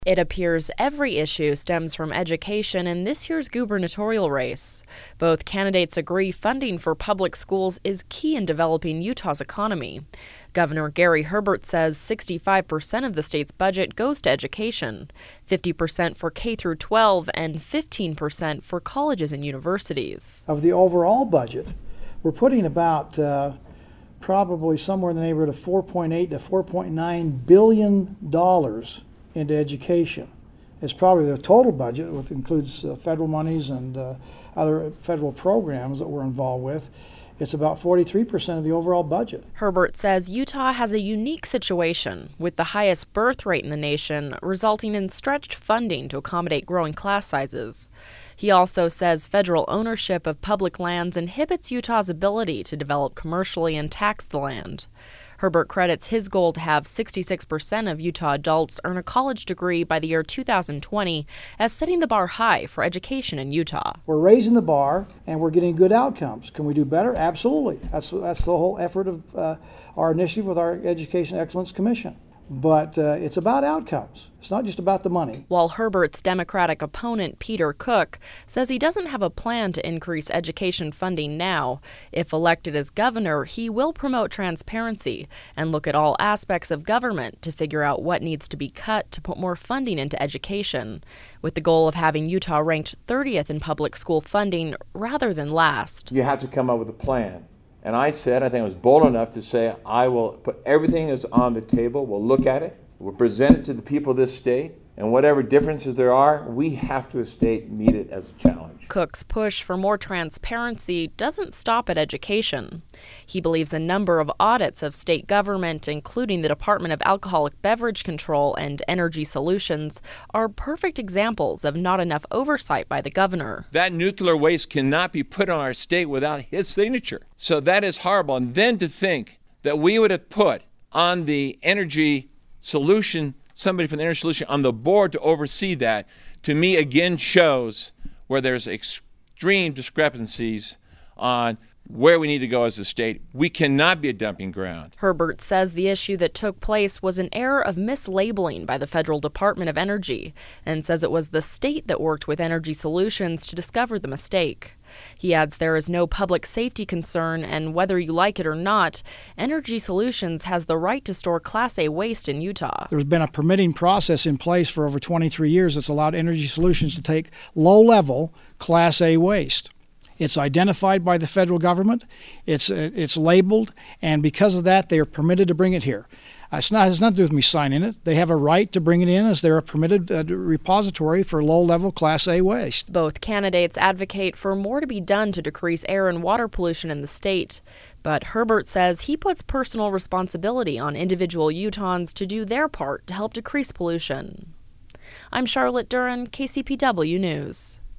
It appears every issue stems from education in this year's gubernatorial race. Both candidates agree funding for public schools is key in developing Utah's economy. Governor Gary Herbert says 65% of the state's budget goes to education, 50% for K through 12, and 15% for colleges and universities. Of the overall budget, we're putting about probably somewhere in the neighborhood of $4.8 to $4.9 billion into education. It's probably the total budget, which includes federal monies and other federal programs that we're involved with. It's about 43% of the overall budget. Herbert says Utah has a unique situation with the highest birth rate in the nation, resulting in stretched funding to accommodate growing class sizes. He also says federal ownership of public lands inhibits Utah's ability to develop commercially and tax the land. Herbert credits his goal to have 66% of Utah adults earn a college degree by the year 2020 as setting the bar high for education in Utah. We're raising the bar and we're getting good outcomes. Can we do better? Absolutely. That's the whole effort of our initiative with our Education Excellence Commission. But it's about outcomes. It's not just about the money. While Herbert's Democratic opponent, Peter Cook, says he doesn't have a plan to increase education funding now. If elected as governor, he will promote transparency and look at all aspects of government to figure out what needs to be cut to put more funding into education, with the goal of having Utah ranked 30th in public school funding rather than last. You have to come up with a plan. And I said, I think I was bold enough to say, I will put everything is on the table. We'll look at it. We'll present it to the people of this state. And whatever differences there are, we have to, as a state, meet it as a challenge. Cook's push for more transparency doesn't stop at education. He believes a number of audits of state government, including the Department of Alcoholic Beverage Control and Energy Solutions, are perfect examples of not enough oversight by the governor. That nuclear waste cannot be put on our state without his signature. So that is horrible. And then to think that we would have put on the Energy Solution somebody from the Energy Solution on the board to oversee that, to me again shows where there's extreme discrepancies on where we need to go as a state. We cannot be a dumping ground. Herbert says the issue that took place was an error of mislabeling by the Federal Department of Energy, and says it was the state that worked with Energy Solutions to discover the mistake. He adds there is no public safety concern, and whether you like it or not, Energy Solutions has the right to store Class A waste in Utah. There's been a permitting process in place for over 23 years that's allowed Energy Solutions to take low-level Class A waste. It's identified by the federal government, it's labeled, and because of that, they are permitted to bring it here. It has nothing to do with me signing it. They have a right to bring it in as they're a permitted repository for low-level Class A waste. Both candidates advocate for more to be done to decrease air and water pollution in the state. But Herbert says he puts personal responsibility on individual Utahns to do their part to help decrease pollution. I'm Charlotte Duran, KCPW News.